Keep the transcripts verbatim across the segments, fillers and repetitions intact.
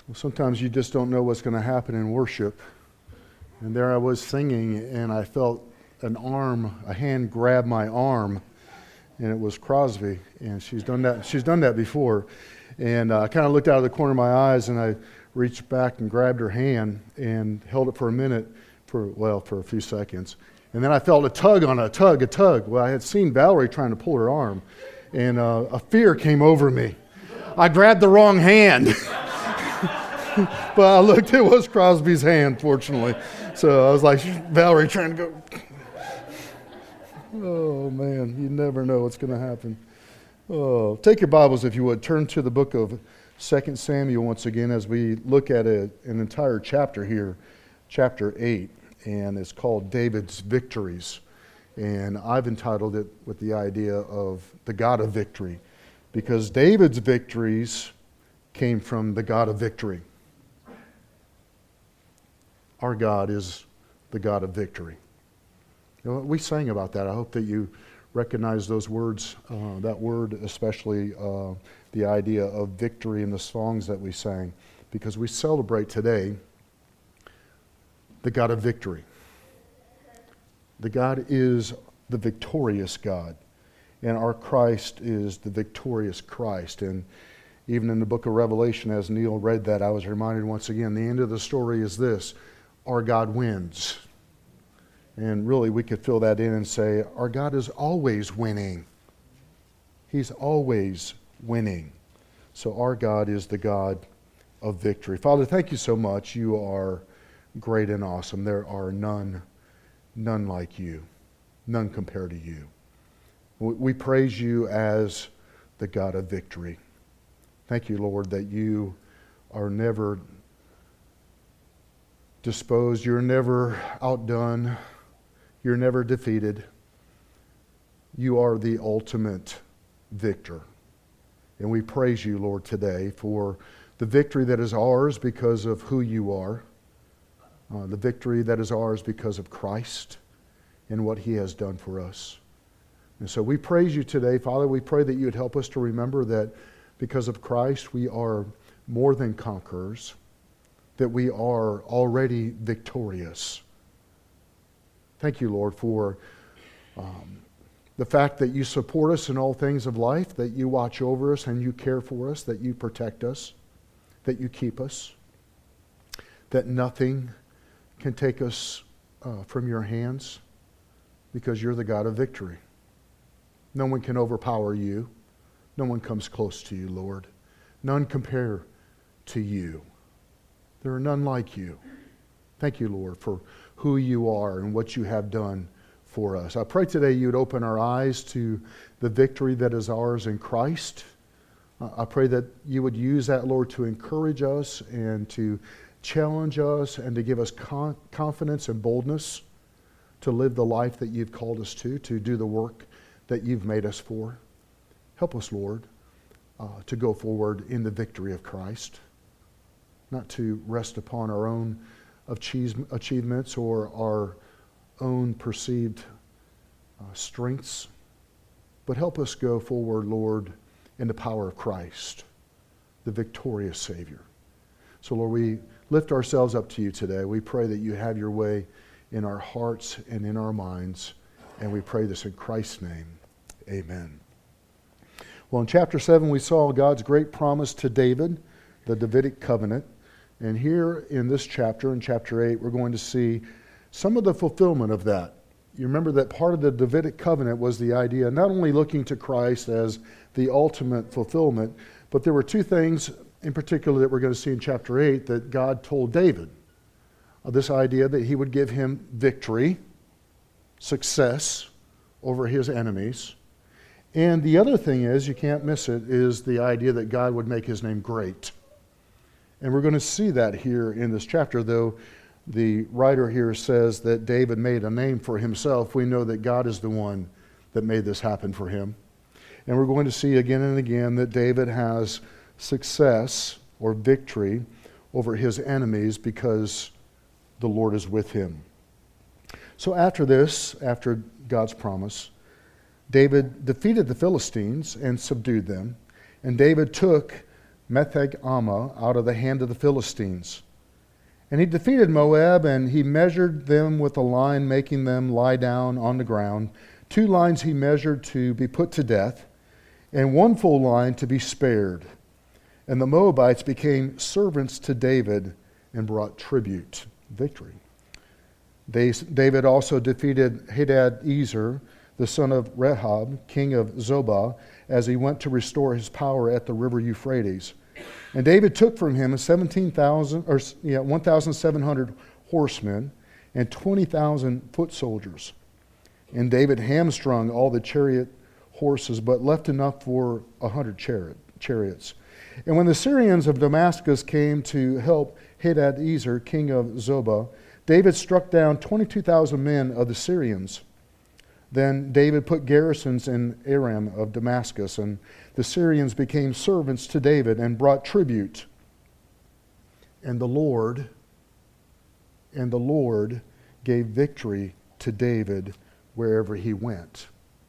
Well, sometimes you just don't know what's going to happen in worship. And there I was singing, and I felt an arm, a hand grab my arm, and it was Crosby. And she's done that. She's done that before. And uh, I kind of looked out of the corner of my eyes, and I reached back and grabbed her hand and held it for a minute, for well, for a few seconds. And then I felt a tug on a tug, a tug. Well, I had seen Valerie trying to pull her arm, and uh, a fear came over me. I grabbed the wrong hand. But I looked, it was Crosby's hand, fortunately. So I was like, Valerie trying to go. Oh, man, you never know what's going to happen. Oh, take your Bibles, if you would. Turn to the book of Second Samuel once again as we look at a, an entire chapter here, chapter eight, and it's called David's Victories. And I've entitled it with the idea of the God of victory, because David's victories came from the God of victory. Our God is the God of victory. You know, we sang about that. I hope that you recognize those words, uh, that word especially, uh, the idea of victory in the songs that we sang, because we celebrate today the God of victory. The God is the victorious God, and our Christ is the victorious Christ. And even in the book of Revelation, as Neil read that, I was reminded once again, the end of the story is this: our God wins. And really, we could fill that in and say, our God is always winning. He's always winning. So our God is the God of victory. Father, thank you so much. You are great and awesome. There are none, none like you, none compared to you. We praise you as the God of victory. Thank you, Lord, that you are never disposed. You're never outdone. You're never defeated. You are the ultimate victor. And we praise you, Lord, today for the victory that is ours because of who you are, uh, the victory that is ours because of Christ and what he has done for us. And so we praise you today, Father. We pray that you would help us to remember that because of Christ, we are more than conquerors, that we are already victorious. Thank you, Lord, for um, the fact that you support us in all things of life, that you watch over us and you care for us, that you protect us, that you keep us, that nothing can take us uh, from your hands because you're the God of victory. No one can overpower you. No one comes close to you, Lord. None compare to you. There are none like you. Thank you, Lord, for who you are and what you have done for us. I pray today you would open our eyes to the victory that is ours in Christ. I pray that you would use that, Lord, to encourage us and to challenge us and to give us con- confidence and boldness to live the life that you've called us to, to do the work that you've made us for. Help us, Lord, uh, to go forward in the victory of Christ, not to rest upon our own achievements or our own perceived uh, strengths, but help us go forward, Lord, in the power of Christ, the victorious Savior. So, Lord, we lift ourselves up to you today. We pray that you have your way in our hearts and in our minds, and we pray this in Christ's name. Amen. Well, in chapter seven, we saw God's great promise to David, the Davidic covenant. And here in this chapter, in chapter eight, we're going to see some of the fulfillment of that. You remember that part of the Davidic covenant was the idea not only looking to Christ as the ultimate fulfillment, but there were two things in particular that we're going to see in chapter eight that God told David. Uh, this idea that he would give him victory, success over his enemies. And the other thing is, you can't miss it, is the idea that God would make his name great. And we're going to see that here in this chapter, though the writer here says that David made a name for himself. We know that God is the one that made this happen for him. And we're going to see again and again that David has success or victory over his enemies because the Lord is with him. So after this, after God's promise, David defeated the Philistines and subdued them. And David took Metheg Ammah out of the hand of the Philistines. And he defeated Moab, and he measured them with a line, making them lie down on the ground. Two lines he measured to be put to death, and one full line to be spared. And the Moabites became servants to David and brought tribute, victory. They, David also defeated Hadadezer, the son of Rehob, king of Zobah, as he went to restore his power at the river Euphrates. And David took from him seventeen thousand or yeah, one thousand seven hundred horsemen and twenty thousand foot soldiers. And David hamstrung all the chariot horses, but left enough for a hundred chariot, chariots. And when the Syrians of Damascus came to help Hadadezer, king of Zobah, David struck down twenty-two thousand men of the Syrians. Then David put garrisons in Aram of Damascus, and the Syrians became servants to David and brought tribute. And the Lord, and the Lord gave victory to David wherever he went.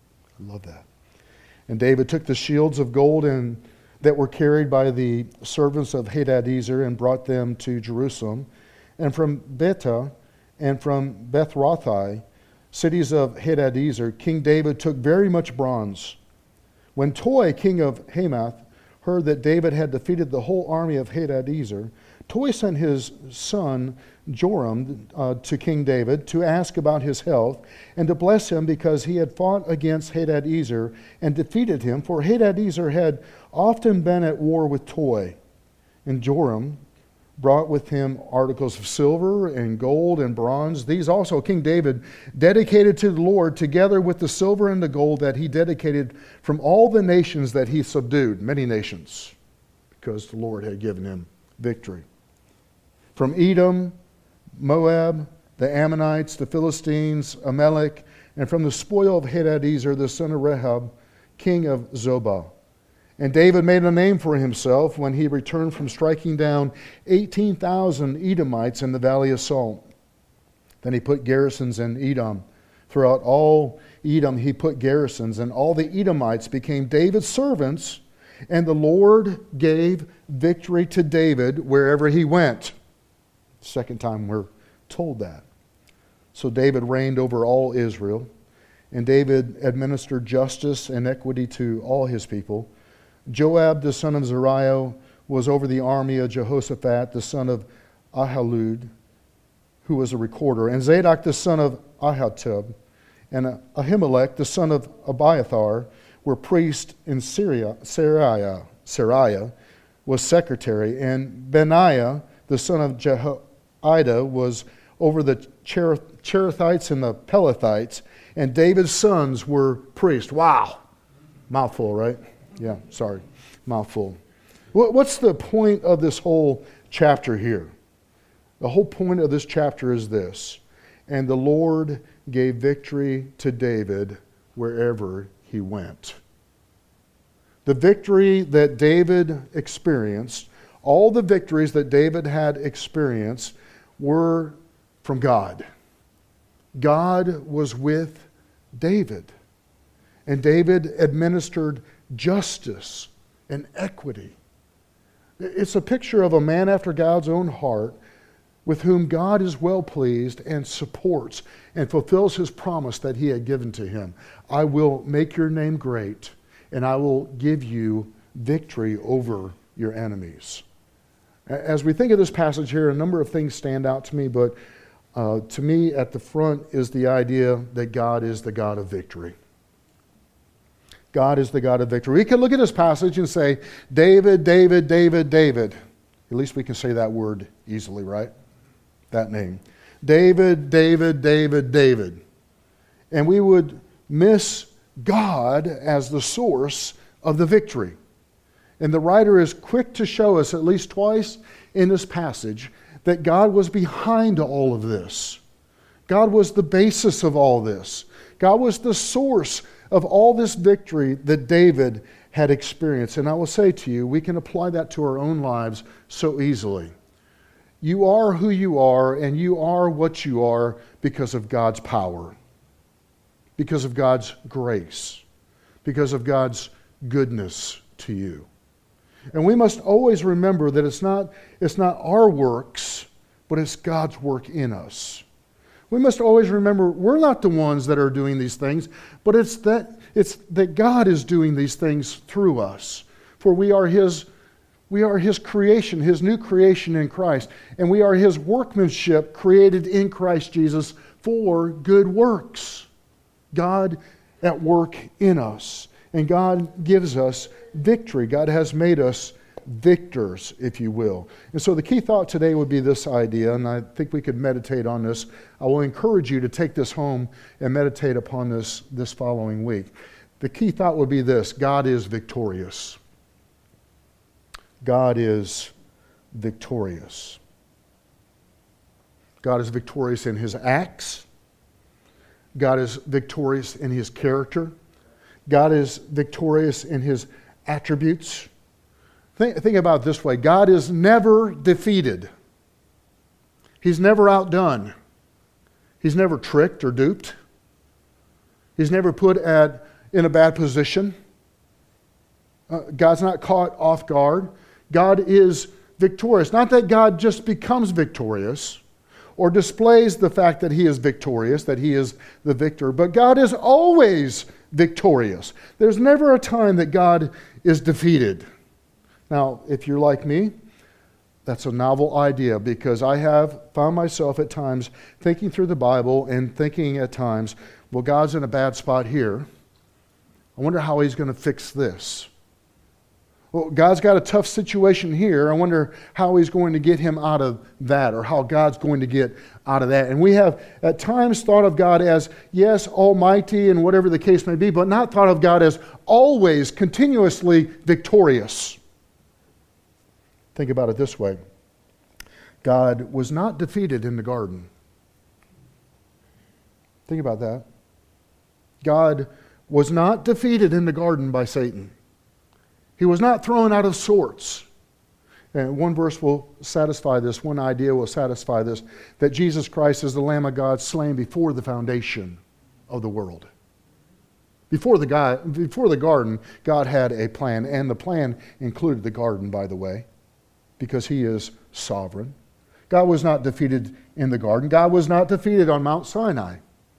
I love that. And David took the shields of gold and that were carried by the servants of Hadadezer and brought them to Jerusalem. And from Betah and from Beth-rothai, cities of Hadadezer, King David took very much bronze. When Toi, king of Hamath, heard that David had defeated the whole army of Hadadezer, Toi sent his son Joram uh, to King David to ask about his health and to bless him because he had fought against Hadadezer and defeated him, for Hadadezer had often been at war with Toi. And Joram brought with him articles of silver and gold and bronze. These also King David dedicated to the Lord, together with the silver and the gold that he dedicated from all the nations that he subdued, many nations, because the Lord had given him victory. From Edom, Moab, the Ammonites, the Philistines, Amalek, and from the spoil of Hadadezer, the son of Rehob, king of Zobah. And David made a name for himself when he returned from striking down eighteen thousand Edomites in the valley of Salt. Then he put garrisons in Edom. Throughout all Edom he put garrisons, and all the Edomites became David's servants, and the Lord gave victory to David wherever he went. Second time we're told that. So David reigned over all Israel, and David administered justice and equity to all his people. Joab, the son of Zeruiah, was over the army of Jehoshaphat, the son of Ahilud, who was a recorder. And Zadok, the son of Ahitub, and Ahimelech, the son of Abiathar, were priests in Syria. Sariah, Sariah was secretary. And Benaiah, the son of Jehoiada, was over the Cherethites and the Pelethites. And David's sons were priests. Wow. Mouthful, right? Yeah, sorry, mouthful. What's the point of this whole chapter here? The whole point of this chapter is this: and the Lord gave victory to David wherever he went. The victory that David experienced, all the victories that David had experienced, were from God. God was with David, and David administered justice and equity. It's a picture of a man after God's own heart, with whom God is well pleased and supports and fulfills his promise that he had given to him. I will make your name great, and I will give you victory over your enemies. As we think of this passage here, a number of things stand out to me, but uh, to me at the front is the idea that God is the God of victory. God is the God of victory. We can look at this passage and say, David, David, David, David. At least we can say that word easily, right? That name. David, David, David, David. And we would miss God as the source of the victory. And the writer is quick to show us, at least twice in this passage, that God was behind all of this. God was the basis of all this. God was the source of all this victory that David had experienced. And I will say to you, we can apply that to our own lives so easily. You are who you are, and you are what you are because of God's power, because of God's grace, because of God's goodness to you. And we must always remember that it's not, it's not our works, but it's God's work in us. We must always remember we're not the ones that are doing these things, but it's that, it's that God is doing these things through us. For we are His, we are His creation, His new creation in Christ. And we are His workmanship created in Christ Jesus for good works. God at work in us. And God gives us victory. God has made us victors, if you will. And so the key thought today would be this idea, and I think we could meditate on this. I will encourage you to take this home and meditate upon this this following week. The key thought would be this: God is victorious. God is victorious. God is victorious in His acts. God is victorious in His character. God is victorious in His attributes. Think, think about it this way. God is never defeated. He's never outdone. He's never tricked or duped. He's never put at, in a bad position. Uh, God's not caught off guard. God is victorious. Not that God just becomes victorious or displays the fact that He is victorious, that He is the victor, but God is always victorious. There's never a time that God is defeated. Now, if you're like me, that's a novel idea, because I have found myself at times thinking through the Bible and thinking at times, well, God's in a bad spot here. I wonder how He's going to fix this. Well, God's got a tough situation here. I wonder how He's going to get him out of that, or how God's going to get out of that. And we have at times thought of God as, yes, almighty and whatever the case may be, but not thought of God as always, continuously victorious. Think about it this way. God was not defeated in the garden. Think about that. God was not defeated in the garden by Satan. He was not thrown out of sorts. And one verse will satisfy this, one idea will satisfy this, that Jesus Christ is the Lamb of God slain before the foundation of the world. Before the, God, before the garden, God had a plan, and the plan included the garden, by the way, because He is sovereign. God was not defeated in the garden. God was not defeated on Mount Sinai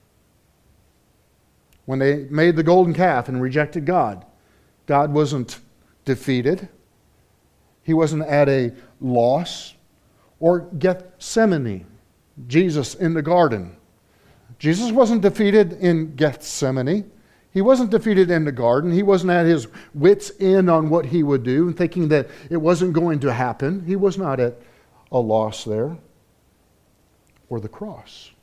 when they made the golden calf and rejected God. God wasn't defeated. He wasn't at a loss. Or Gethsemane, Jesus in the garden. Jesus wasn't defeated in Gethsemane. He wasn't defeated in the garden. He wasn't at his wits' end on what he would do and thinking that it wasn't going to happen. He was not at a loss there. Or the cross.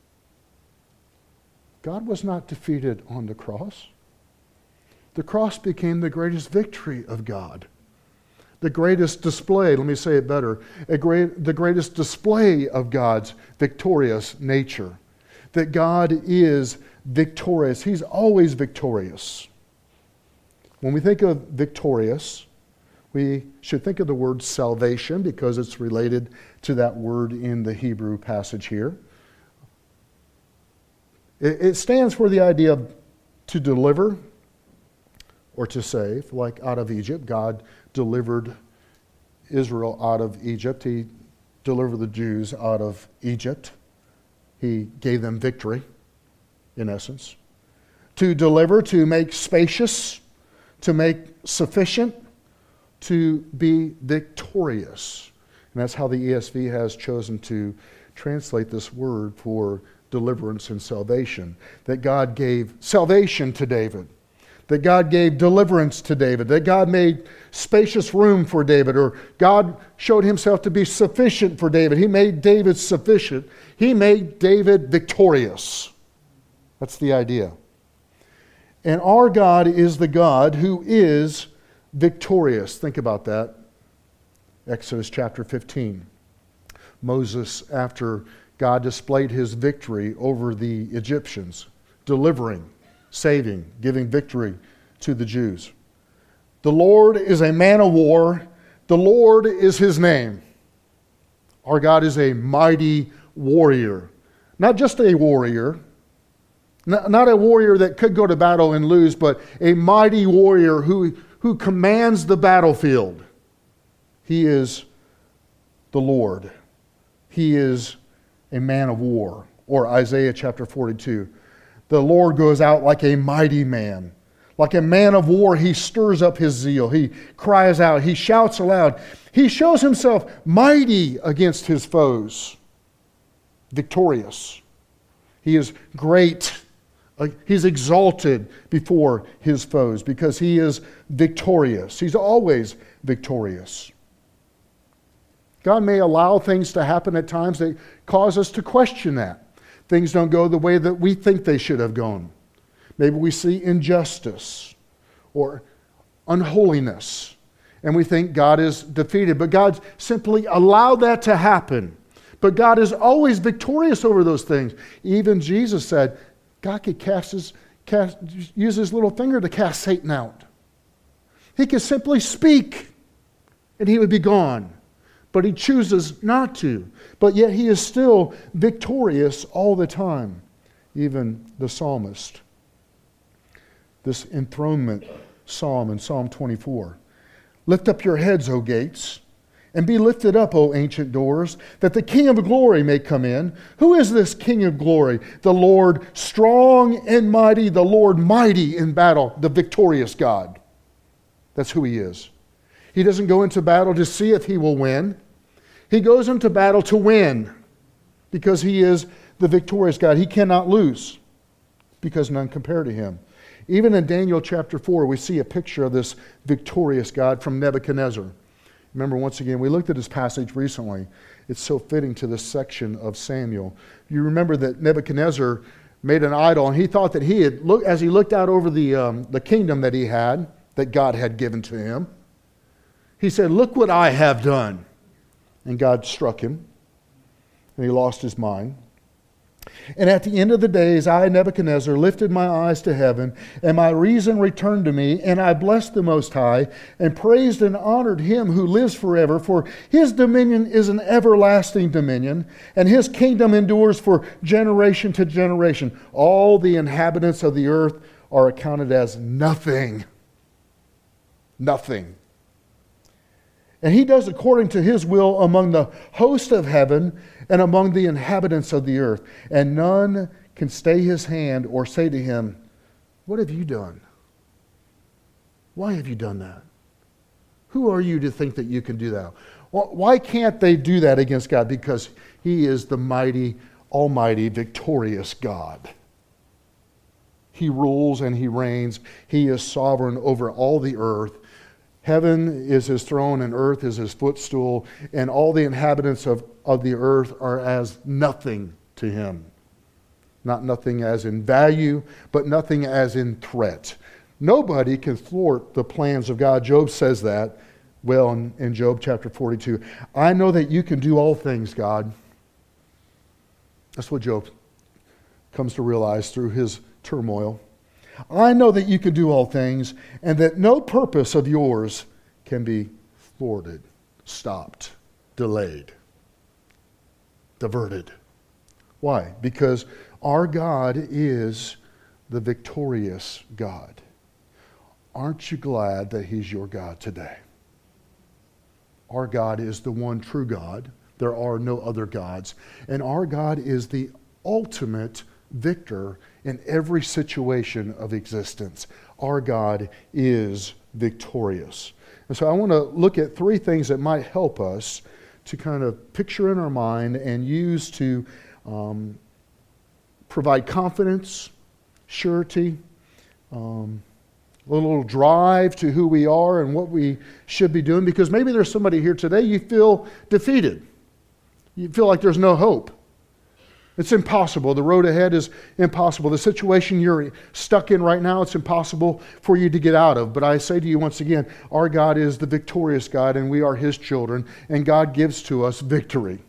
God was not defeated on the cross. The cross became the greatest victory of God. The greatest display, let me say it better, a great, the greatest display of God's victorious nature. That God is victorious. He's always victorious. When we think of victorious, we should think of the word salvation, because it's related to that word in the Hebrew passage here. It, it stands for the idea of to deliver, or to save, like out of Egypt. God delivered Israel out of Egypt. He delivered the Jews out of Egypt. He gave them victory, in essence. To deliver, to make spacious, to make sufficient, to be victorious. And that's how the E S V has chosen to translate this word for deliverance and salvation. That God gave salvation to David. That God gave deliverance to David, that God made spacious room for David, or God showed Himself to be sufficient for David. He made David sufficient. He made David victorious. That's the idea. And our God is the God who is victorious. Think about that. Exodus chapter fifteen. Moses, after God displayed His victory over the Egyptians, delivering, saving, giving victory to the Jews. The Lord is a man of war. The Lord is His name. Our God is a mighty warrior. Not just a warrior. Not a warrior that could go to battle and lose, but a mighty warrior who, who commands the battlefield. He is the Lord. He is a man of war. Or Isaiah chapter forty-two. The Lord goes out like a mighty man. Like a man of war, he stirs up his zeal. He cries out. He shouts aloud. He shows himself mighty against his foes. Victorious. He is great. He's exalted before his foes because he is victorious. He's always victorious. God may allow things to happen at times that cause us to question that. Things don't go the way that we think they should have gone. Maybe we see injustice or unholiness, and we think God is defeated. But God simply allowed that to happen. But God is always victorious over those things. Even Jesus said, God could cast his, cast, use his little finger to cast Satan out. He could simply speak, and he would be gone. But he chooses not to. But yet he is still victorious all the time. Even the psalmist. This enthronement psalm in Psalm twenty-four. Lift up your heads, O gates, and be lifted up, O ancient doors, that the King of glory may come in. Who is this King of glory? The Lord strong and mighty, the Lord mighty in battle, the victorious God. That's who he is. He doesn't go into battle to see if he will win. He goes into battle to win because he is the victorious God. He cannot lose because none compare to him. Even in Daniel chapter four, we see a picture of this victorious God from Nebuchadnezzar. Remember, once again, we looked at this passage recently. It's so fitting to this section of Samuel. You remember that Nebuchadnezzar made an idol, and he thought that he had, look, as he looked out over the, um, the kingdom that he had, that God had given to him, he said, look what I have done. And God struck him, and he lost his mind. And at the end of the days, I, Nebuchadnezzar, lifted my eyes to heaven, and my reason returned to me, and I blessed the Most High, and praised and honored him who lives forever, for his dominion is an everlasting dominion, and his kingdom endures for generation to generation. All the inhabitants of the earth are accounted as nothing. Nothing. And he does according to his will among the host of heaven and among the inhabitants of the earth. And none can stay his hand or say to him, what have you done? Why have you done that? Who are you to think that you can do that? Why can't they do that against God? Because he is the mighty, almighty, victorious God. He rules and he reigns. He is sovereign over all the earth. Heaven is his throne and earth is his footstool, and all the inhabitants of, of the earth are as nothing to him. Not nothing as in value, but nothing as in threat. Nobody can thwart the plans of God. Job says that well in, in Job chapter forty-two. I know that you can do all things, God. That's what Job comes to realize through his turmoil. I know that you can do all things, and that no purpose of yours can be thwarted, stopped, delayed, diverted. Why? Because our God is the victorious God. Aren't you glad that he's your God today? Our God is the one true God. There are no other gods. And our God is the ultimate victor in every situation of existence. Our God is victorious. And so I want to look at three things that might help us to kind of picture in our mind and use to um, provide confidence, surety, um, a little drive to who we are and what we should be doing. Because maybe there's somebody here today, you feel defeated. You feel like there's no hope. It's impossible. The road ahead is impossible. The situation you're stuck in right now, it's impossible for you to get out of. But I say to you once again, our God is the victorious God, and we are his children, and God gives to us victory.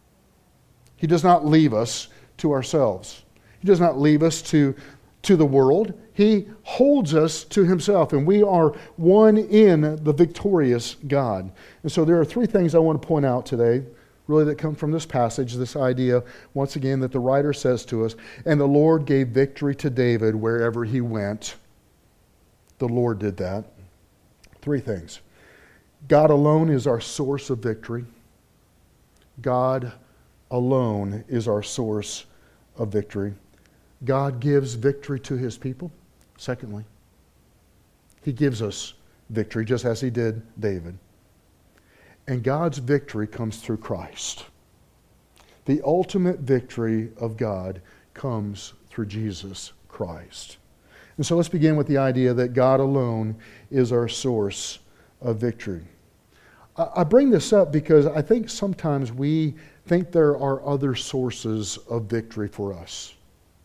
He does not leave us to ourselves. He does not leave us to, to the world. He holds us to himself, and we are one in the victorious God. And so there are three things I want to point out today, really, that come from this passage, this idea, once again, that the writer says to us, and the Lord gave victory to David wherever he went. The Lord did that. Three things. God alone is our source of victory. God alone is our source of victory. God gives victory to his people. Secondly, he gives us victory just as he did David. And God's victory comes through Christ. The ultimate victory of God comes through Jesus Christ. And so let's begin with the idea that God alone is our source of victory. I bring this up because I think sometimes we think there are other sources of victory for us.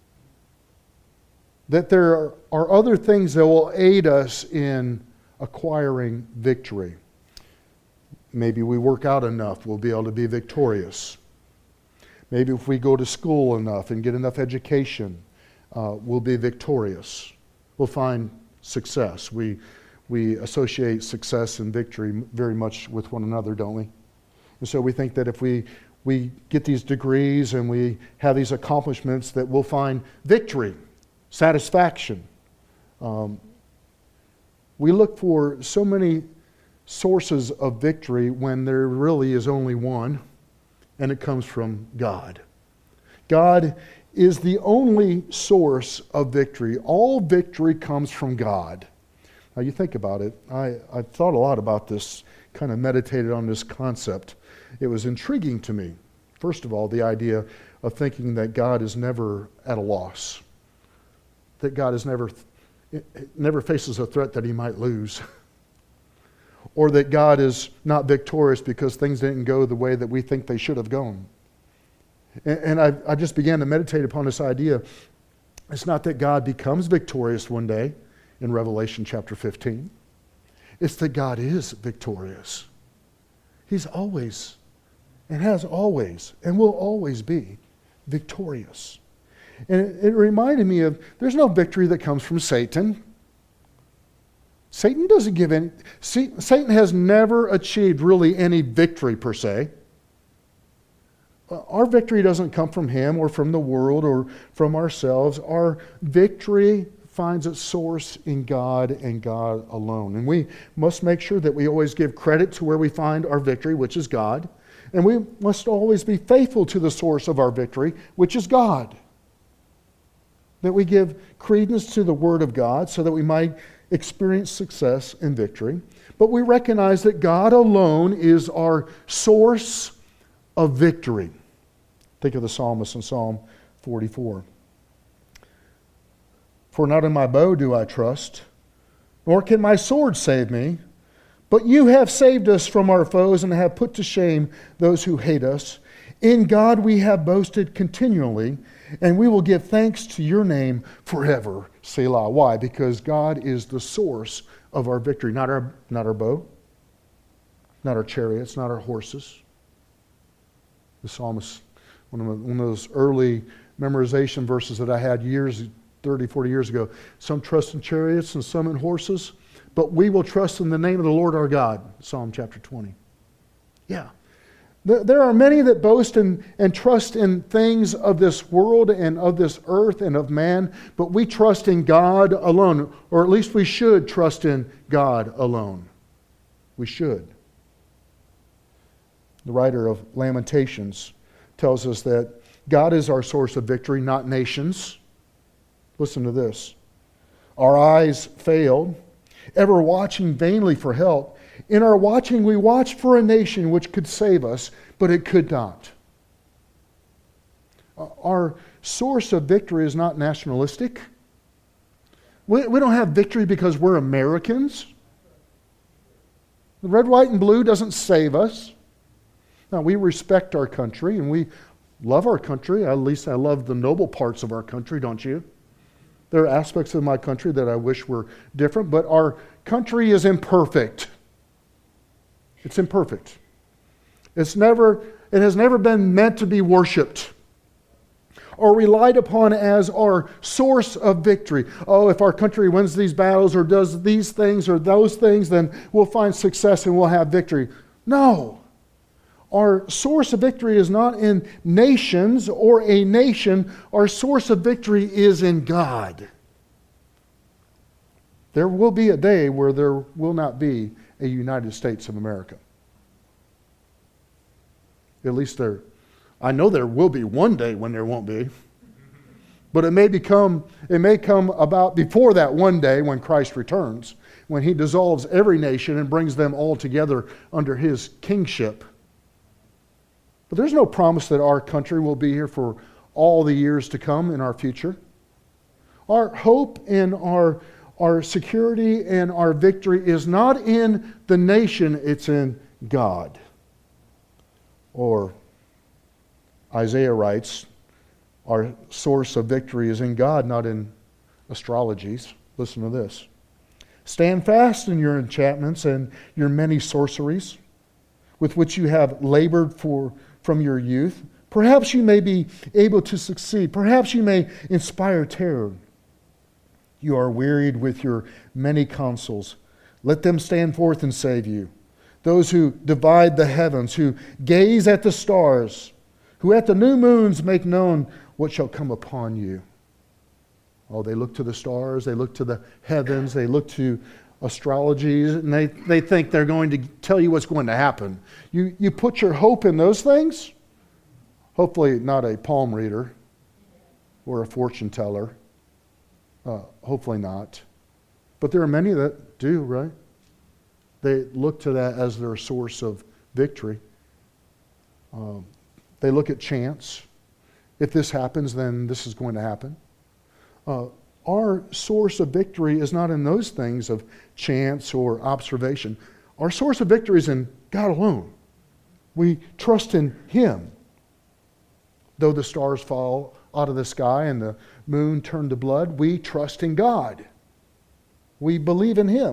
That there are other things that will aid us in acquiring victory. Maybe we work out enough, we'll be able to be victorious. Maybe if we go to school enough and get enough education, uh, we'll be victorious. We'll find success. We we associate success and victory very much with one another, don't we? And so we think that if we we get these degrees and we have these accomplishments, that we'll find victory, satisfaction. Um, we look for so many sources of victory when there really is only one, and it comes from God. God is the only source of victory. All victory comes from God. Now you think about it. I, I've thought a lot about this, kind of meditated on this concept. It was intriguing to me. First of all, the idea of thinking that God is never at a loss. That God is never, never faces a threat that he might lose. Or that God is not victorious because things didn't go the way that we think they should have gone. And, and I, I just began to meditate upon this idea. It's not that God becomes victorious one day in Revelation chapter fifteen. It's that God is victorious. He's always, and has always, and will always be victorious. And it, it reminded me of, there's no victory that comes from Satan. Satan doesn't give any, Satan has never achieved really any victory per se. Our victory doesn't come from him or from the world or from ourselves. Our victory finds its source in God and God alone. And we must make sure that we always give credit to where we find our victory, which is God. And we must always be faithful to the source of our victory, which is God. That we give credence to the Word of God so that we might experience success and victory. But we recognize that God alone is our source of victory. Think of the psalmist in Psalm forty-four. For not in my bow do I trust, nor can my sword save me, but you have saved us from our foes and have put to shame those who hate us. In God we have boasted continually, and we will give thanks to your name forever. Selah. Why? Because God is the source of our victory. Not our, not our bow, not our chariots, not our horses. The psalmist, one of, one of those early memorization verses that I had years, thirty, forty years ago. Some trust in chariots and some in horses, but we will trust in the name of the Lord our God. Psalm chapter twenty. Yeah. There are many that boast and, and trust in things of this world and of this earth and of man, but we trust in God alone, or at least we should trust in God alone. We should. The writer of Lamentations tells us that God is our source of victory, not nations. Listen to this. Our eyes failed, ever watching vainly for help. In our watching, we watched for a nation which could save us, but it could not. Our source of victory is not nationalistic. We, we don't have victory because we're Americans. The red, white, and blue doesn't save us. Now, we respect our country and we love our country. At least I love the noble parts of our country, don't you? There are aspects of my country that I wish were different, but our country is imperfect. It's imperfect. It's never, it has never been meant to be worshipped or relied upon as our source of victory. Oh, if our country wins these battles or does these things or those things, then we'll find success and we'll have victory. No. Our source of victory is not in nations or a nation. Our source of victory is in God. There will be a day where there will not be a United States of America. At least there, I know there will be one day when there won't be. But it may become, it may come about before that one day when Christ returns, when he dissolves every nation and brings them all together under his kingship. But there's no promise that our country will be here for all the years to come in our future. Our hope and our, our security and our victory is not in the nation, it's in God. Or Isaiah writes, our source of victory is in God, not in astrologies. Listen to this. Stand fast in your enchantments and your many sorceries, with which you have labored for from your youth. Perhaps you may be able to succeed. Perhaps you may inspire terror. You are wearied with your many counsels. Let them stand forth and save you. Those who divide the heavens, who gaze at the stars, who at the new moons make known what shall come upon you. Oh, they look to the stars, they look to the heavens, they look to astrologies, and they, they think they're going to tell you what's going to happen. You, you put your hope in those things? Hopefully not a palm reader or a fortune teller. Uh, hopefully not. But there are many that do, right? They look to that as their source of victory. Um, they look at chance. If this happens, then this is going to happen. Uh, our source of victory is not in those things of chance or observation. Our source of victory is in God alone. We trust in him. Though the stars fall out of the sky and the moon turn to blood, we trust in God. We believe in him.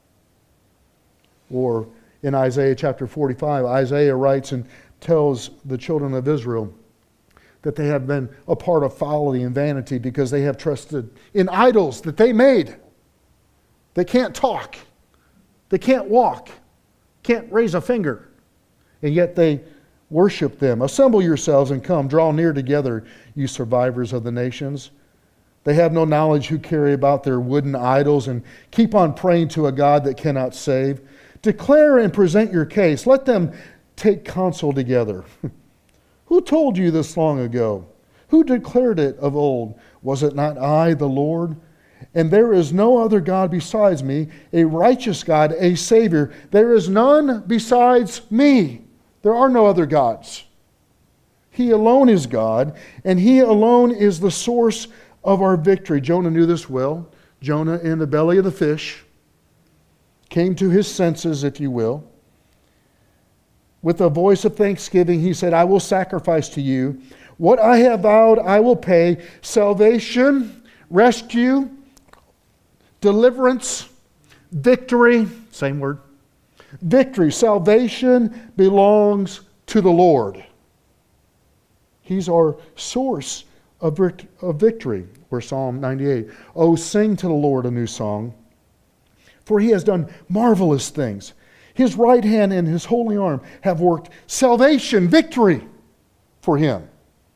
Or in Isaiah chapter forty-five, Isaiah writes and tells the children of Israel that they have been a part of folly and vanity because they have trusted in idols that they made. They can't talk. They can't walk. Can't raise a finger. And yet they worship them. Assemble yourselves and come. Draw near together, you survivors of the nations. They have no knowledge who carry about their wooden idols and keep on praying to a God that cannot save. Declare and present your case. Let them take counsel together. Who told you this long ago? Who declared it of old? Was it not I, the Lord? And there is no other God besides me, a righteous God, a Savior. There is none besides me. There are no other gods. He alone is God, and he alone is the source of our victory. Jonah knew this well. Jonah, in the belly of the fish, came to his senses, if you will. With a voice of thanksgiving, he said, I will sacrifice to you. What I have vowed, I will pay. Salvation, rescue, deliverance, victory, same word. Victory, salvation belongs to the Lord. He's our source of victory. We're Psalm ninety-eight. Oh, sing to the Lord a new song, for he has done marvelous things. His right hand and his holy arm have worked salvation, victory for him.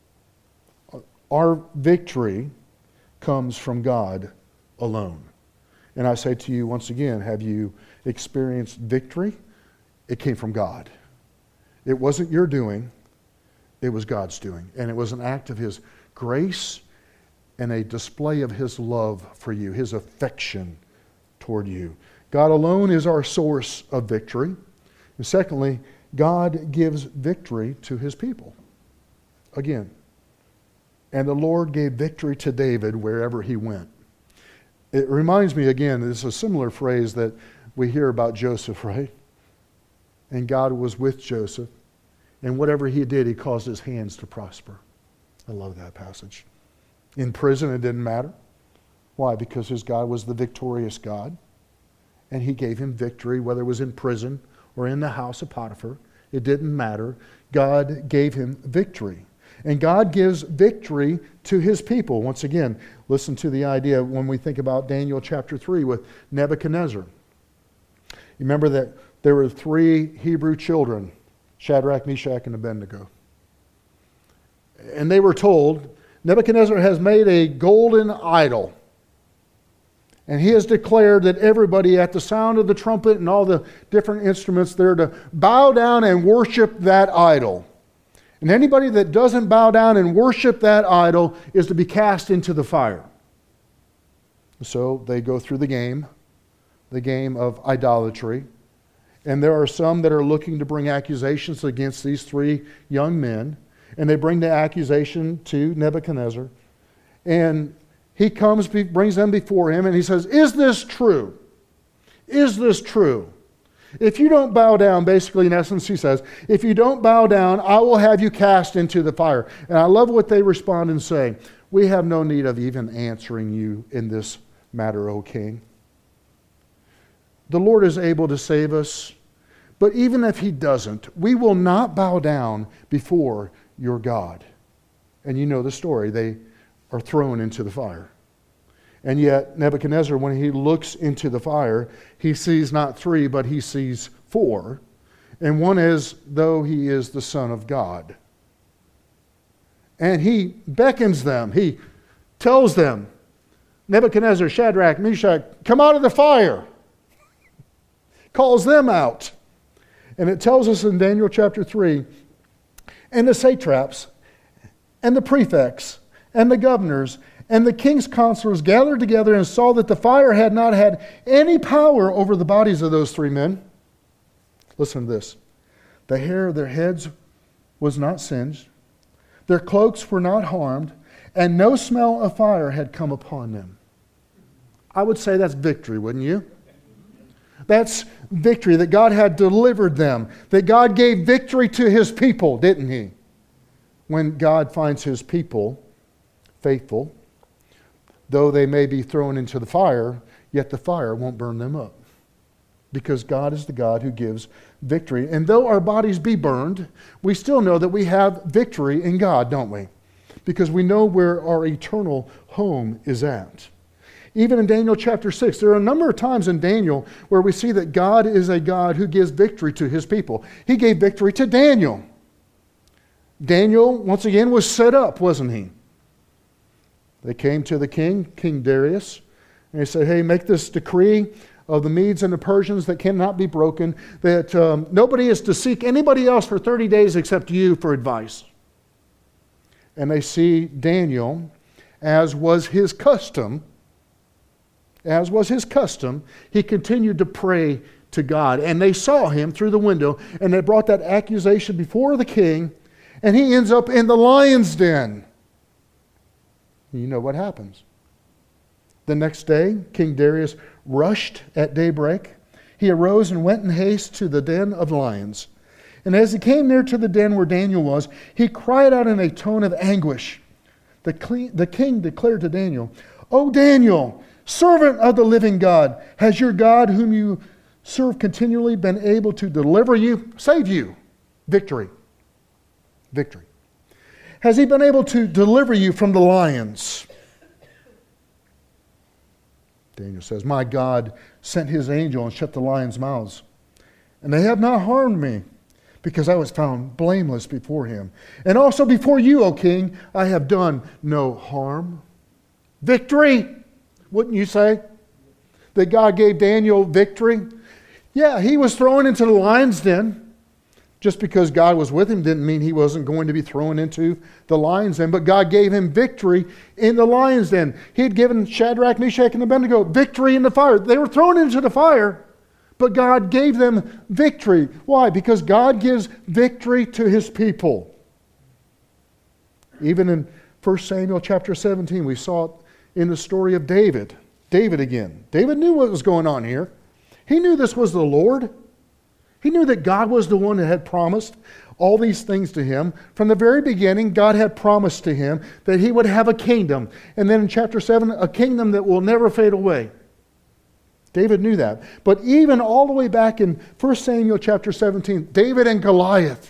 Our victory comes from God alone. And I say to you once again, have you experienced victory? It came from God. It wasn't your doing, it was God's doing. And it was an act of his grace and a display of his love for you, his affection toward you. God alone is our source of victory. And secondly, God gives victory to his people. Again, and the Lord gave victory to David wherever he went. It reminds me again, this is a similar phrase that we hear about Joseph, right? And God was with Joseph. And whatever he did, he caused his hands to prosper. I love that passage. In prison, it didn't matter. Why? Because his God was the victorious God. And he gave him victory, whether it was in prison or in the house of Potiphar. It didn't matter. God gave him victory. And God gives victory to his people. Once again, listen to the idea when we think about Daniel chapter three with Nebuchadnezzar. You remember that there were three Hebrew children, Shadrach, Meshach, and Abednego. And they were told, Nebuchadnezzar has made a golden idol. And he has declared that everybody at the sound of the trumpet and all the different instruments there to bow down and worship that idol. And anybody that doesn't bow down and worship that idol is to be cast into the fire. So they go through the game, the game of idolatry. And there are some that are looking to bring accusations against these three young men. And they bring the accusation to Nebuchadnezzar. And he comes, brings them before him, and he says, is this true? Is this true? If you don't bow down, basically in essence he says, if you don't bow down, I will have you cast into the fire. And I love what they respond and say, we have no need of even answering you in this matter, O king. The Lord is able to save us, but even if he doesn't, we will not bow down before your God. And you know the story. They are thrown into the fire. And yet Nebuchadnezzar, when he looks into the fire, he sees not three, but he sees four. And one is, though he is the Son of God. And he beckons them. He tells them, Nebuchadnezzar, Shadrach, Meshach, come out of the fire. Calls them out. And it tells us in Daniel chapter three, and the satraps, and the prefects, and the governors, and the king's counselors gathered together and saw that the fire had not had any power over the bodies of those three men. Listen to this. The hair of their heads was not singed, their cloaks were not harmed, and no smell of fire had come upon them. I would say that's victory, wouldn't you? That's victory, that God had delivered them, that God gave victory to his people, didn't he? When God finds his people faithful, though they may be thrown into the fire, yet the fire won't burn them up. Because God is the God who gives victory. And though our bodies be burned, we still know that we have victory in God, don't we? Because we know where our eternal home is at. Even in Daniel chapter six, there are a number of times in Daniel where we see that God is a God who gives victory to his people. He gave victory to Daniel. Daniel, once again, was set up, wasn't he? They came to the king, King Darius, and he said, hey, make this decree of the Medes and the Persians that cannot be broken, that um, nobody is to seek anybody else for thirty days except you for advice. And they see Daniel, as was his custom, as was his custom, he continued to pray to God. And they saw him through the window, and they brought that accusation before the king, and he ends up in the lion's den. You know what happens. The next day, King Darius rushed at daybreak. He arose and went in haste to the den of lions. And as he came near to the den where Daniel was, he cried out in a tone of anguish. The, cle- the king declared to Daniel, O Daniel, servant of the living God, has your God whom you serve continually been able to deliver you, save you? Victory. Victory. Has he been able to deliver you from the lions? Daniel says, my God sent his angel and shut the lions' mouths. And they have not harmed me, because I was found blameless before him. And also before you, O king, I have done no harm. Victory, wouldn't you say? That God gave Daniel victory? Yeah, he was thrown into the lion's den. Just because God was with him didn't mean he wasn't going to be thrown into the lion's den. But God gave him victory in the lion's den. He had given Shadrach, Meshach, and Abednego victory in the fire. They were thrown into the fire, but God gave them victory. Why? Because God gives victory to his people. Even in First Samuel chapter seventeen, we saw it in the story of David. David again. David knew what was going on here. He knew this was the Lord. He knew that God was the one that had promised all these things to him. From the very beginning, God had promised to him that he would have a kingdom. And then in chapter seven, a kingdom that will never fade away. David knew that. But even all the way back in First Samuel chapter seventeen, David and Goliath.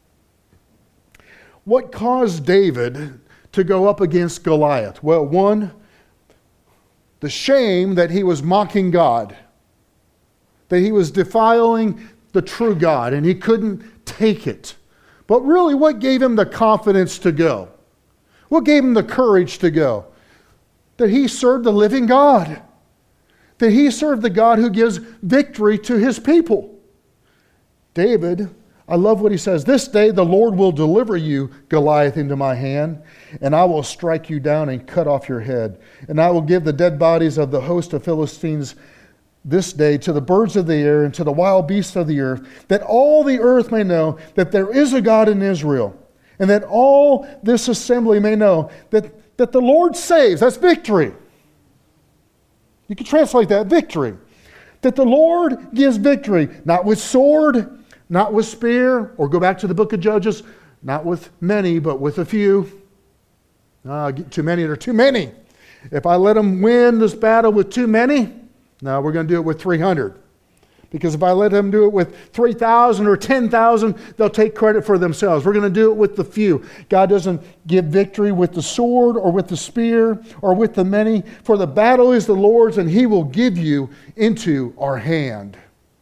What caused David to go up against Goliath? Well, one, the shame that he was mocking God. That he was defiling the true God, and he couldn't take it. But really, what gave him the confidence to go? What gave him the courage to go? That he served the living God. that he served the God who gives victory to his people. David, I love what he says. This day the Lord will deliver you, Goliath, into my hand, and I will strike you down and cut off your head. And I will give the dead bodies of the host of Philistines this day to the birds of the air and to the wild beasts of the earth, that all the earth may know that there is a God in Israel, and that all this assembly may know that, that the Lord saves. That's victory. You can translate that, victory. That the Lord gives victory, not with sword, not with spear, or go back to the book of Judges, not with many, but with a few. Uh, too many, there are too many. If I let them win this battle with too many, no, we're going to do it with three hundred. Because if I let them do it with three thousand or ten thousand, they'll take credit for themselves. We're going to do it with the few. God doesn't give victory with the sword or with the spear or with the many. For the battle is the Lord's, and he will give you into our hand.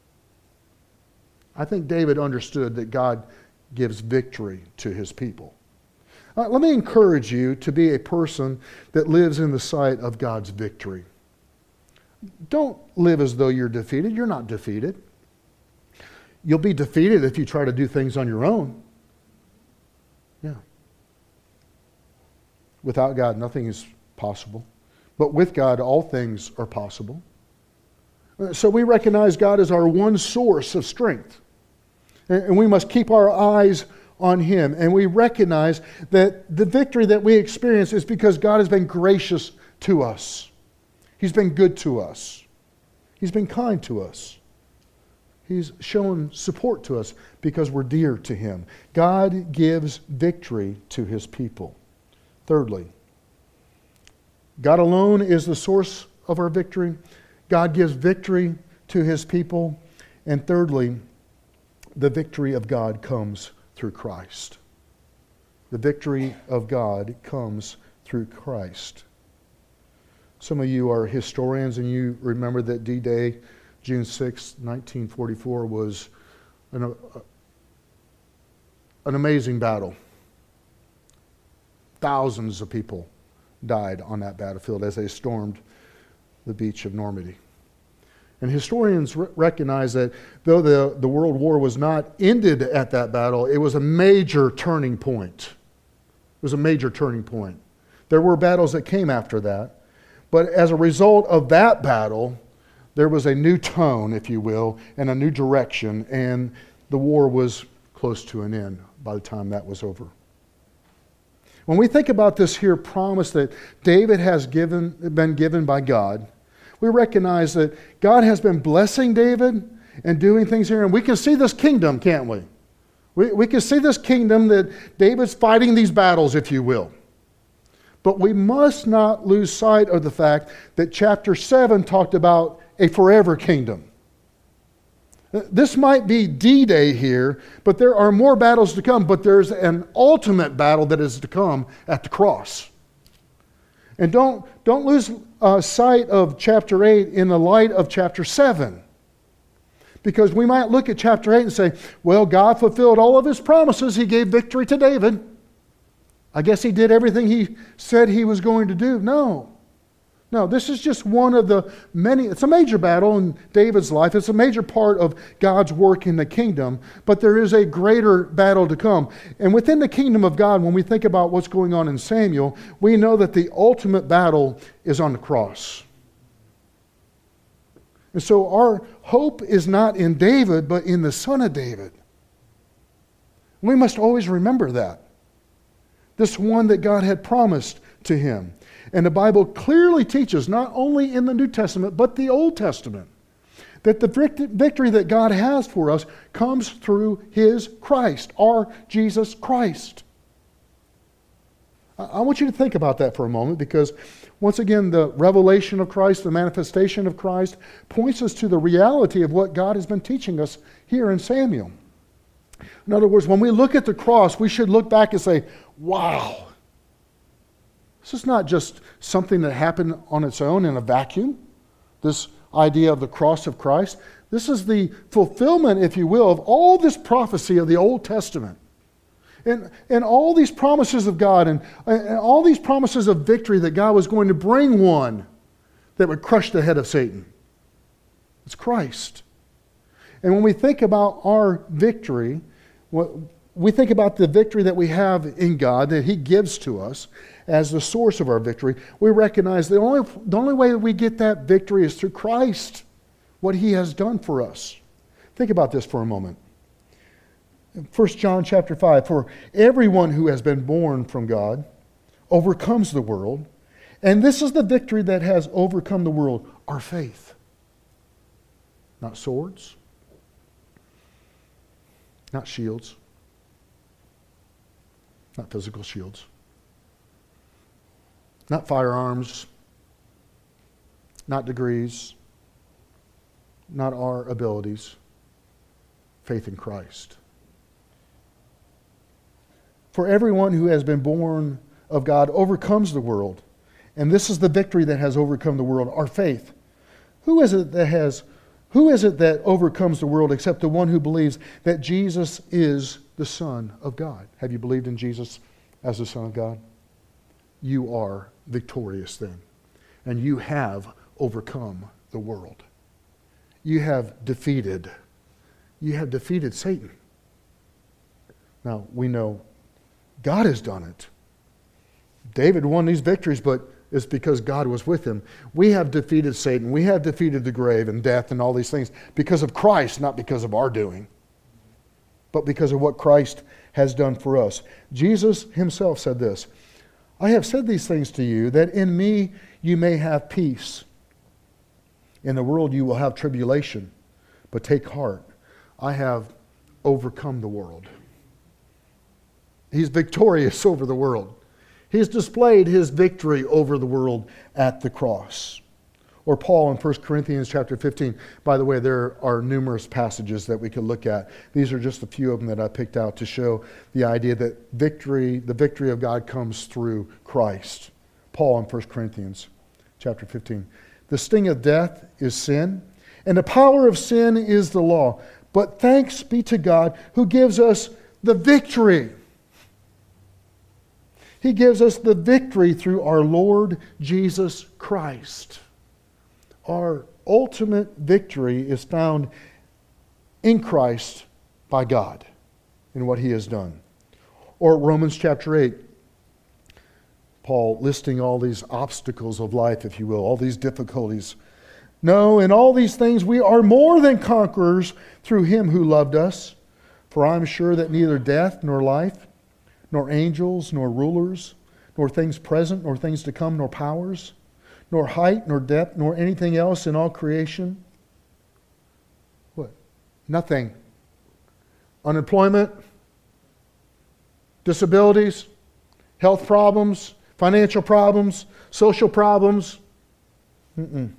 I think David understood that God gives victory to his people. Uh, let me encourage you to be a person that lives in the sight of God's victory. Don't live as though you're defeated. You're not defeated. You'll be defeated if you try to do things on your own. Yeah. Without God, nothing is possible. But with God, all things are possible. So we recognize God as our one source of strength. And we must keep our eyes on him. And we recognize that the victory that we experience is because God has been gracious to us. He's been good to us. He's been kind to us. He's shown support to us because we're dear to him. God gives victory to his people. Thirdly, God alone is the source of our victory. God gives victory to his people. And thirdly, the victory of God comes through Christ. The victory of God comes through Christ. Some of you are historians and you remember that D-Day, June sixth, nineteen forty-four, was an, uh, an amazing battle. Thousands of people died on that battlefield as they stormed the beach of Normandy. And historians r- recognize that though the, the World War was not ended at that battle, it was a major turning point. It was a major turning point. There were battles that came after that. But as a result of that battle, there was a new tone, if you will, and a new direction, and the war was close to an end by the time that was over. When we think about this here promise that David has given, been given by God, we recognize that God has been blessing David and doing things here, and we can see this kingdom, can't we? We, we can see this kingdom that David's fighting these battles, if you will. But we must not lose sight of the fact that chapter seven talked about a forever kingdom. This might be D-Day here, but there are more battles to come, but there's an ultimate battle that is to come at the cross. And don't, don't lose uh, sight of chapter eight in the light of chapter seven. Because we might look at chapter eight and say, well, God fulfilled all of his promises. He gave victory to David. I guess he did everything he said he was going to do. No. No, this is just one of the many. It's a major battle in David's life. It's a major part of God's work in the kingdom. But there is a greater battle to come. And within the kingdom of God, when we think about what's going on in Samuel, we know that the ultimate battle is on the cross. And so our hope is not in David, but in the Son of David. We must always remember that. This one that God had promised to him. And the Bible clearly teaches, not only in the New Testament, but the Old Testament, that the victory that God has for us comes through his Christ, our Jesus Christ. I want you to think about that for a moment, because once again, the revelation of Christ, the manifestation of Christ, points us to the reality of what God has been teaching us here in Samuel. In other words, when we look at the cross, we should look back and say, wow, this is not just something that happened on its own in a vacuum, this idea of the cross of Christ. This is the fulfillment, if you will, of all this prophecy of the Old Testament. And, and all these promises of God and, and all these promises of victory that God was going to bring one that would crush the head of Satan. It's Christ. And when we think about our victory, we think about the victory that we have in God, that He gives to us as the source of our victory. We recognize the only, the only way that we get that victory is through Christ, what He has done for us. Think about this for a moment. First John chapter five, for everyone who has been born from God overcomes the world, and this is the victory that has overcome the world, our faith. Not swords, not shields, not physical shields, not firearms, not degrees, not our abilities. Faith in Christ. For everyone who has been born of God overcomes the world. And this is the victory that has overcome the world, our faith. Who is it that has, who is it that overcomes the world except the one who believes that Jesus is the Son of God? Have you believed in Jesus as the Son of God? You are victorious then. And you have overcome the world. You have defeated, you have defeated Satan. Now, we know God has done it. David won these victories, but it's because God was with him. We have defeated Satan. We have defeated the grave and death and all these things because of Christ, not because of our doing, but because of what Christ has done for us. Jesus Himself said this, I have said these things to you, that in me you may have peace. In the world you will have tribulation, but take heart. I have overcome the world. He's victorious over the world. He's displayed His victory over the world at the cross. Or Paul in First Corinthians chapter fifteen. By the way, there are numerous passages that we could look at. These are just a few of them that I picked out to show the idea that victory, the victory of God comes through Christ. Paul in First Corinthians chapter fifteen. The sting of death is sin, and the power of sin is the law. But thanks be to God who gives us the victory. He gives us the victory through our Lord Jesus Christ. Our ultimate victory is found in Christ by God in what He has done. Or Romans chapter eight. Paul listing all these obstacles of life, if you will, all these difficulties. No, in all these things we are more than conquerors through Him who loved us. For I am sure that neither death nor life, nor angels, nor rulers, nor things present, nor things to come, nor powers, nor height, nor depth, nor anything else in all creation. What? Nothing. Unemployment, disabilities, health problems, financial problems, social problems. Mm-mm.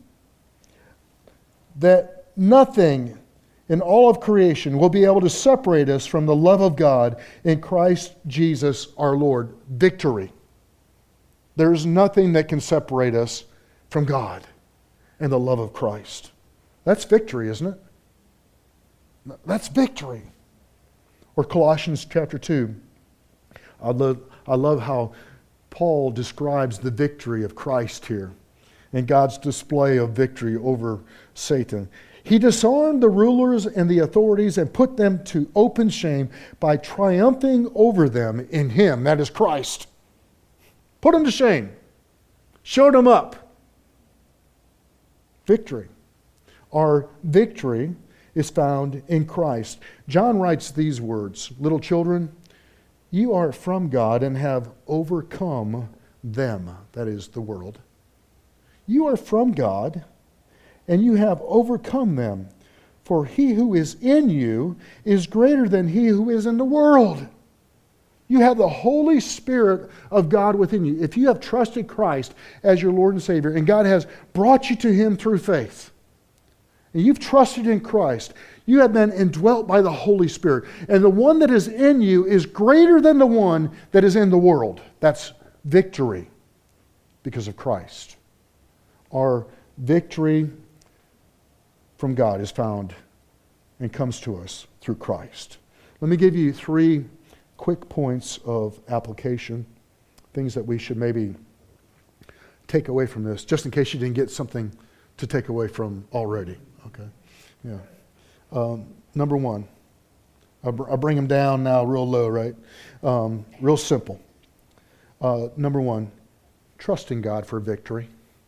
That nothing in all of creation will be able to separate us from the love of God in Christ Jesus our Lord. Victory. There's nothing that can separate us from God and the love of Christ. That's victory, isn't it? That's victory. Or Colossians chapter two. I love, I love how Paul describes the victory of Christ here and God's display of victory over Satan. He disarmed the rulers and the authorities and put them to open shame by triumphing over them in Him, that is Christ. Put them to shame. Showed them up. Victory. Our victory is found in Christ. John writes these words, little children, you are from God and have overcome them, that is the world. You are from God and you have overcome them. For he who is in you is greater than he who is in the world. You have the Holy Spirit of God within you. If you have trusted Christ as your Lord and Savior, and God has brought you to Him through faith, and you've trusted in Christ, you have been indwelt by the Holy Spirit. And the one that is in you is greater than the one that is in the world. That's victory because of Christ. Our victory from God is found and comes to us through Christ. Let me give you three quick points of application, things that we should maybe take away from this, just in case you didn't get something to take away from already. Okay. Yeah. Um, number one. I'll, br- I'll bring them down now real low, right? Um, real simple. Uh, number one, trust in God for victory.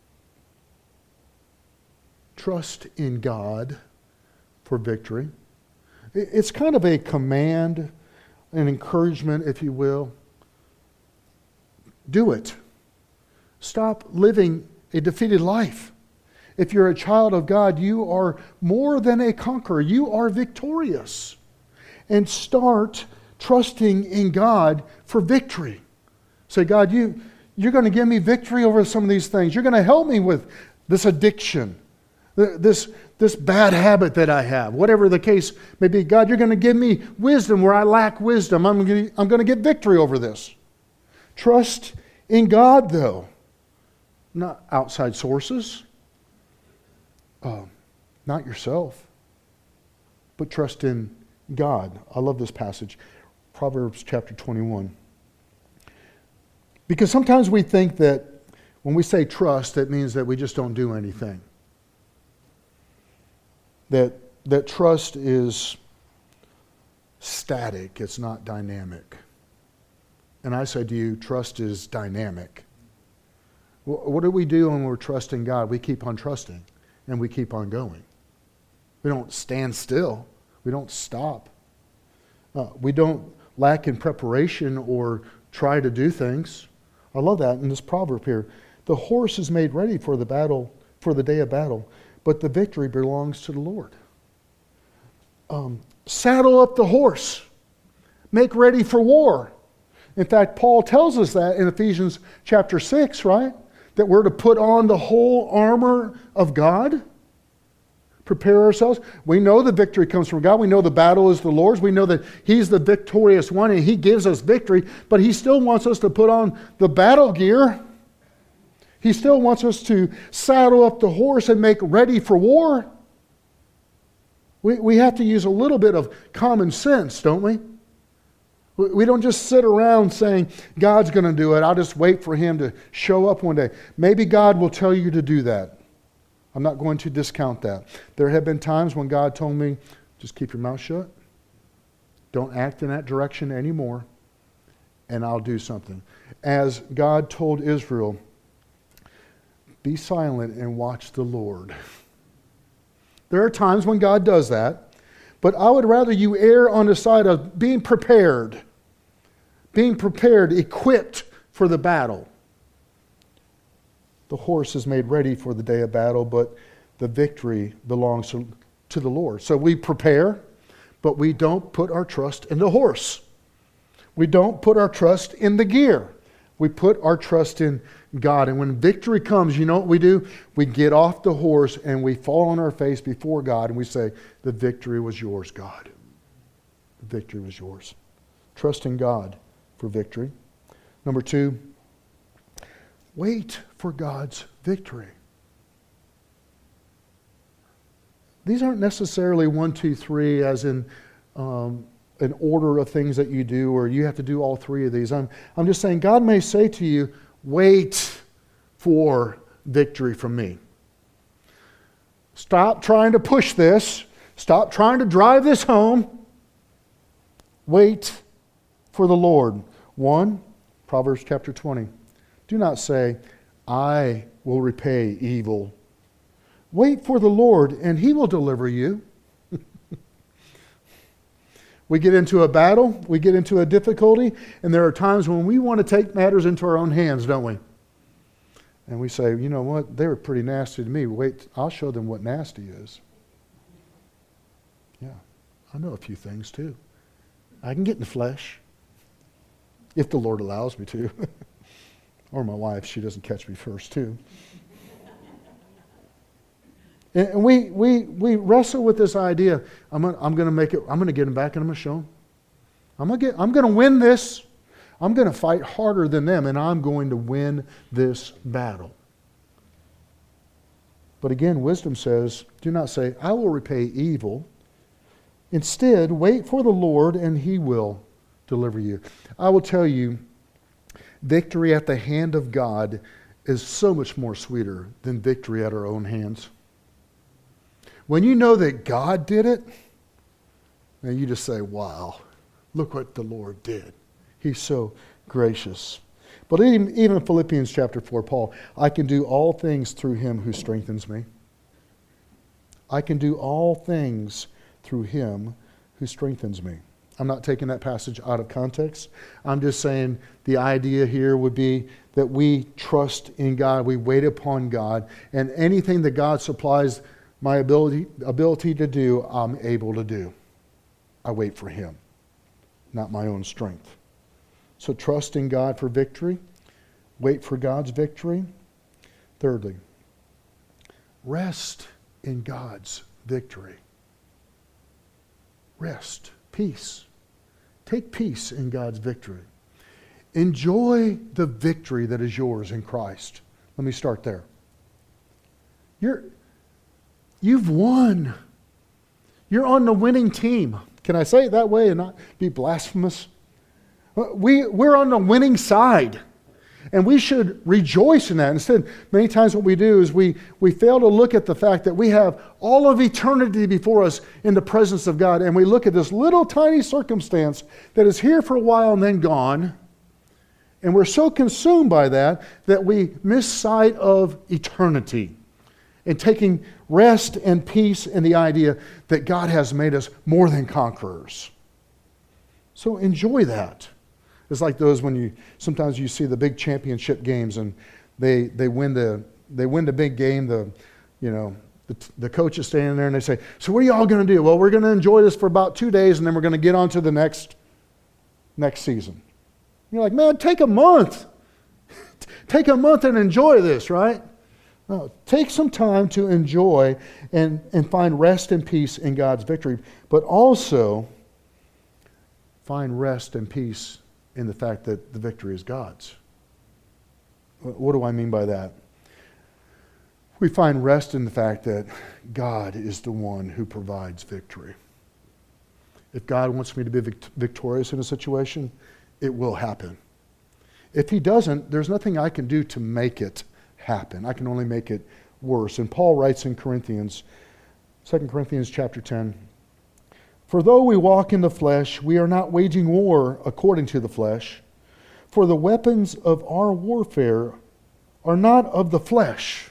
Trust in God for victory. It, it's kind of a command, an encouragement, if you will. Do it. Stop living a defeated life. If you're a child of God, you are more than a conqueror. You are victorious. And start trusting in God for victory. Say, God, you, you're going to give me victory over some of these things. You're going to help me with this addiction, this, this bad habit that I have, whatever the case may be. God, you're going to give me wisdom where I lack wisdom. I'm going to, I'm going to get victory over this. Trust in God, though, not outside sources, uh, not yourself, but trust in God. I love this passage, Proverbs chapter twenty-one. Because sometimes we think that when we say trust, that means that we just don't do anything. That, that trust is static, it's not dynamic. And I say to you, trust is dynamic. What do we do when we're trusting God? We keep on trusting and we keep on going. We don't stand still. We don't stop. Uh, we don't lack in preparation or try to do things. I love that in this proverb here. The horse is made ready for the battle, for the day of battle, but the victory belongs to the Lord. Um, saddle up the horse. Make ready for war. In fact, Paul tells us that in Ephesians chapter six, right? That we're to put on the whole armor of God. Prepare ourselves. We know the victory comes from God. We know the battle is the Lord's. We know that He's the victorious one and He gives us victory, but He still wants us to put on the battle gear. He still wants us to saddle up the horse and make ready for war. We, we have to use a little bit of common sense, don't we? We don't just sit around saying, God's going to do it. I'll just wait for Him to show up one day. Maybe God will tell you to do that. I'm not going to discount that. There have been times when God told me, just keep your mouth shut. Don't act in that direction anymore. And I'll do something. As God told Israel, be silent and watch the Lord. There are times when God does that. But I would rather you err on the side of being prepared. Being prepared, equipped for the battle. The horse is made ready for the day of battle, but the victory belongs to, to the Lord. So we prepare, but we don't put our trust in the horse. We don't put our trust in the gear. We put our trust in God. And when victory comes, you know what we do? We get off the horse and we fall on our face before God and we say, the victory was yours, God. The victory was yours. Trust in God for victory. Number two, wait for God's victory. These aren't necessarily one, two, three, as in um, an order of things that you do, or you have to do all three of these. I'm, I'm just saying God may say to you, wait for victory from me. Stop trying to push this. Stop trying to drive this home. Wait for the Lord. One, Proverbs chapter twenty. Do not say, I will repay evil. Wait for the Lord, and He will deliver you. We get into a battle, we get into a difficulty, and there are times when we want to take matters into our own hands, don't we? And we say, you know what, they were pretty nasty to me. Wait, I'll show them what nasty is. Yeah, I know a few things too. I can get in the flesh, if the Lord allows me to. Or my wife, she doesn't catch me first too. And we we we wrestle with this idea. I'm gonna, I'm going to make it. I'm going to get them back, and I'm going to show them. I'm going to get. I'm going to win this. I'm going to fight harder than them, and I'm going to win this battle. But again, wisdom says, do not say, I will repay evil. Instead, wait for the Lord, and He will deliver you. I will tell you, victory at the hand of God is so much more sweeter than victory at our own hands. When you know that God did it, then you just say, wow, look what the Lord did. He's so gracious. But even, even in Philippians chapter four, Paul, I can do all things through him who strengthens me. I can do all things through him who strengthens me. I'm not taking that passage out of context. I'm just saying the idea here would be that we trust in God, we wait upon God, and anything that God supplies my ability, ability to do, I'm able to do. I wait for him, not my own strength. So trust in God for victory. Wait for God's victory. Thirdly, rest in God's victory. Rest, peace. Take peace in God's victory. Enjoy the victory that is yours in Christ. Let me start there. You're, you've won. You're on the winning team. Can I say it that way and not be blasphemous? We, we're on the winning side. And we should rejoice in that. Instead, many times what we do is we, we fail to look at the fact that we have all of eternity before us in the presence of God. And we look at this little tiny circumstance that is here for a while and then gone. And we're so consumed by that that we miss sight of eternity. And taking rest and peace in the idea that God has made us more than conquerors. So enjoy that. It's like those when you sometimes you see the big championship games and they they win the they win the big game. The you know the, the coach is standing there and they say, "So what are y'all going to do?" "Well, we're going to enjoy this for about two days and then we're going to get on to the next next season." And you're like, "Man, take a month, take a month and enjoy this, right?" No, take some time to enjoy and and find rest and peace in God's victory, but also find rest and peace in the fact that the victory is God's. What do I mean by that? We find rest in the fact that God is the one who provides victory. If God wants me to be vict- victorious in a situation, it will happen. If he doesn't, there's nothing I can do to make it happen. I can only make it worse. And Paul writes in Corinthians, Second Corinthians chapter ten, "For though we walk in the flesh, we are not waging war according to the flesh. For the weapons of our warfare are not of the flesh."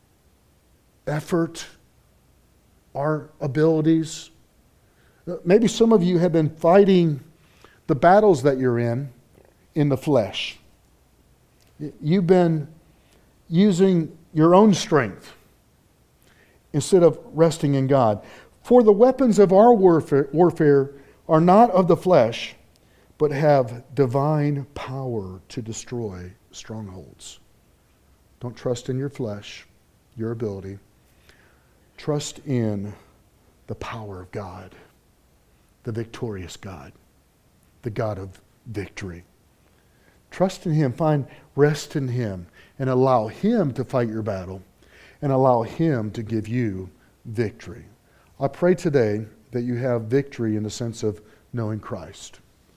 Effort, our abilities. Maybe some of you have been fighting the battles that you're in in the flesh. You've been using your own strength instead of resting in God. "For the weapons of our warfare, warfare are not of the flesh, but have divine power to destroy strongholds." Don't trust in your flesh, your ability. Trust in the power of God, the victorious God, the God of victory. Trust in him, find rest in him, and allow him to fight your battle, and allow him to give you victory. I pray today that you have victory in the sense of knowing Christ.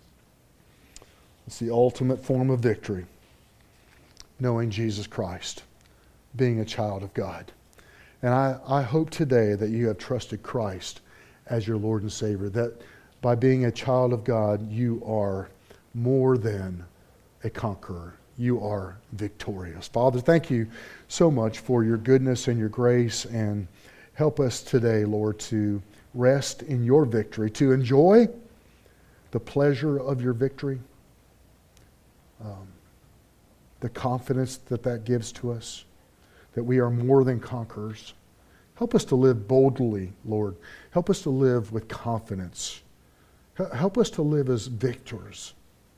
It's the ultimate form of victory, knowing Jesus Christ, being a child of God. And I, I hope today that you have trusted Christ as your Lord and Savior, that by being a child of God, you are more than a conqueror. You are victorious. Father, thank you so much for your goodness and your grace, and help us today, Lord, to rest in your victory, to enjoy the pleasure of your victory, um, the confidence that that gives to us, that we are more than conquerors. Help us to live boldly, Lord. Help us to live with confidence. Help us to live as victors.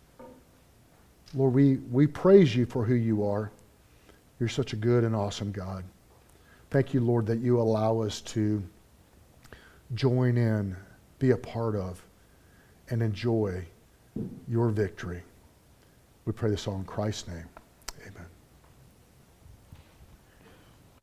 Lord, we, we praise you for who you are. You're such a good and awesome God. Thank you, Lord, that you allow us to join in, be a part of, and enjoy your victory. We pray this all in Christ's name. Amen.